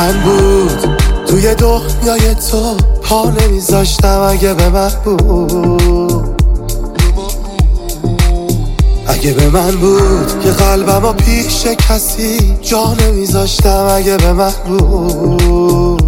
من بود توی دنیای تو پا نمیذاشتم اگه به من بود، اگه به من بود که قلبمو پیش کسی جا نمیذاشتم اگه به من بود.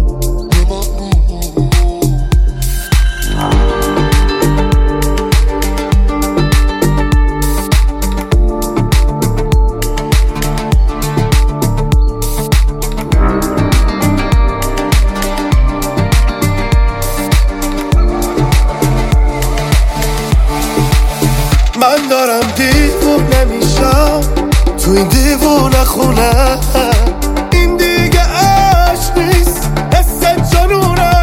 من دارم دیوونه میشم تو این دیوونه خونه، این دیگه عشق نیست حس جنونه.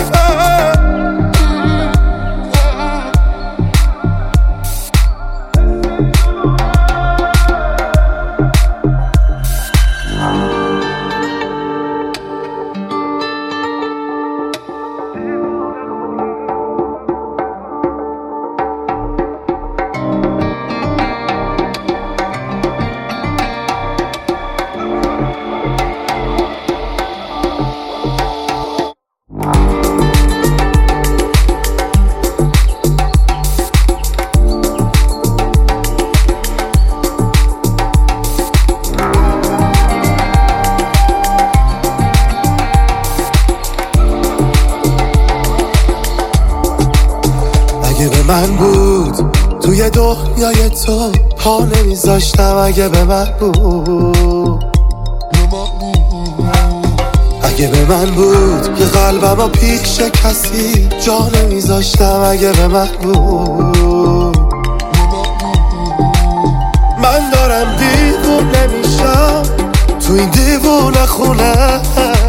اگه به من بود توی دنیای تو پا نمیذاشتم اگه به من بود، اگه به من بود که قلبمو پیش کسی جا نمیذاشتم اگه به من بود. من دارم دیوونه میشم تو این دیوونه خونه،